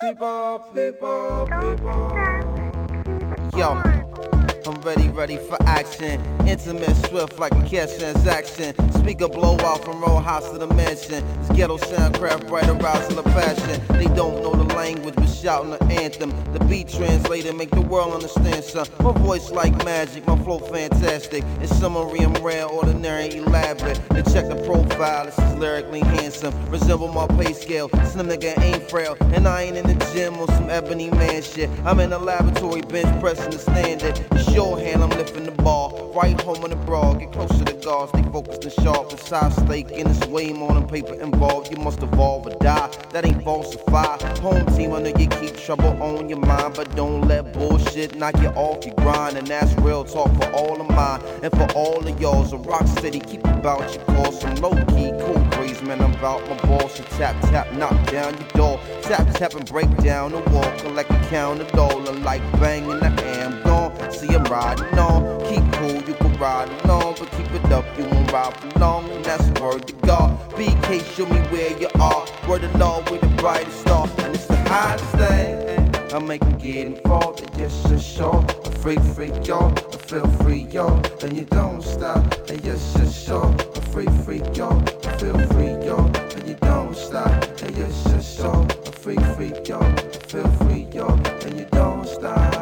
People, people, people. Yo, I'm ready for action. Intimate, swift like a cash transaction. Speaker blow out from row house to the mansion. This ghetto soundcraft bright arousing the passion. They don't know the language, but shouting the anthem. The beat translated make the world understand, son. My voice like magic, my flow fantastic. In summary, I'm rare, ordinary, elaborate. And check the profile, this is lyrically handsome. Resemble my pay scale, slim nigga ain't frail. And I ain't in the gym on some ebony man shit. I'm in the laboratory, bench pressing the standard. Shorthand, I'm lifting the ball. Right home in the broad, get close to the guards. Stay focused and sharp. It's high stake, and it's way more than paper involved. You must evolve or die. That ain't falsify. Home team, I know you keep trouble on your mind, but don't let bullshit knock you off your grind. And that's real talk for all of mine and for all of yours. A rock city, keep about your call. Some low key, cool breeze, man. I'm about my balls. So tap, tap, knock down your door. Tap, tap, and break down the wall. Collect a count of dollar like bang in the am gone. See I'm riding on, keep cool, you can ride along, but keep it up, you won't ride for long, and that's the word to God. BK, show me where you are, word of law with the brightest star, and it's the hottest thing. I make them get involved, and yes, just sure, a freak, y'all, I feel free, y'all, and you don't stop, and yes, just sure, a freak, y'all, I feel free, y'all, and you don't stop, and yes, just sure, a freak, y'all, I feel free, y'all, and you don't stop.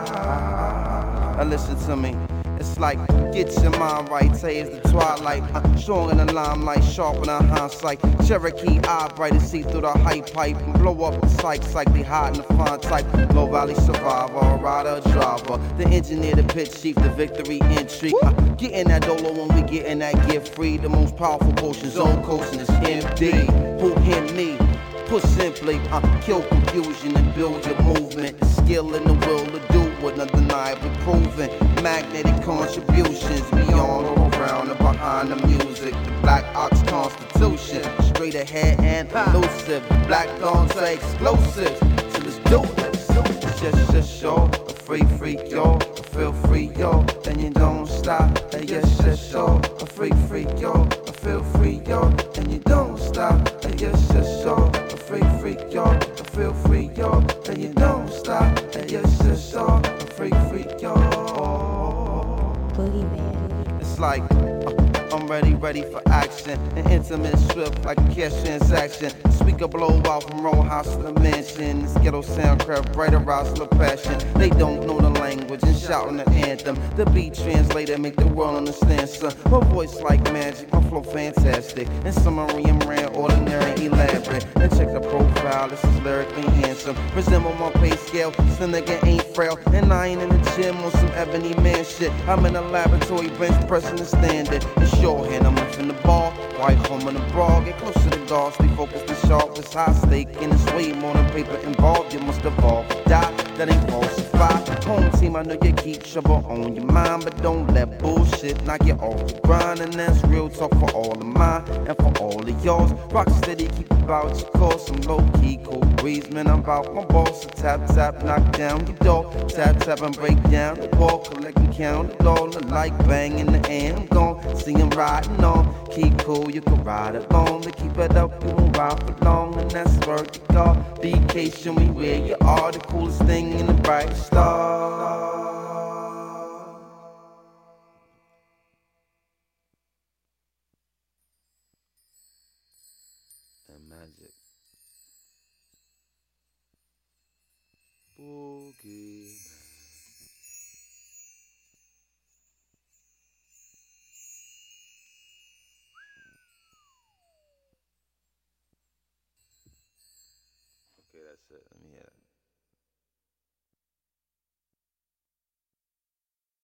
Now listen to me, it's like, get your mind right, say it's the twilight. Strong in the limelight, sharp in the hindsight. Cherokee eye bright and see through the hype pipe. And blow up the psych, they hide in the fine type. Low valley survivor, a rider, a driver. The engineer, the pit chief, the victory entry. Getting that dolo when we getting that gift free. The most powerful potion, zone coaching is MD. Who him me? Put simply, kill confusion and build your movement. The skill and the will to do what undeniably proven. Magnetic contributions beyond all around and behind the music. The Black Ox Constitution, straight ahead and elusive. Black Dawn's explosive, so let's do this. It's just y'all, a freak, y'all. I feel free, y'all, and you don't stop. And yes, just y'all, a freak, y'all. I feel free, y'all, and you don't stop. And yes, just y'all. Freak, y'all, I feel free, y'all, and you don't stop, and yes, just y'all, a freak, y'all. Boogeyman. It's like, I'm ready for action. An intimate, swift like a cash transaction. Speaker blow out from row house to the mansion. This ghetto soundcraft bright arousing the passion. They don't know the language and shouting the anthem. The beat translated make the world understand, son. My voice like magic, my flow fantastic. In summary, I'm rare, ordinary, elaborate. And check the profile, this is lyrically handsome. Resemble my pay scale, some nigga ain't frail. And I ain't in the gym on some ebony man shit. I'm in the laboratory, bench pressing the standard. Shorthand, I'm lifting the ball. Right home in the broad, get close to the guards. Stay focused and sharp, it's high stake, and it's way more than paper involved. You must evolve, die, that ain't falsify. Home team, I know you keep trouble on your mind, but don't let bullshit knock you off the grind. And that's real talk for all of mine and for all of yours. Rock steady, keep about your course. Some low key, cool breeze, man. I'm about my boss. So tap, tap, knock down your door. Tap, tap, and break down the wall. Collect and count it all. Like bang in the air, I'm gone. See him riding on. Keep cool, you can ride along. To keep it up, you won't ride for long. And that's word to God. BK, show me where you are. The coolest thing in the bright star. And magic. Boogie. Okay, that's it. Let me hear it.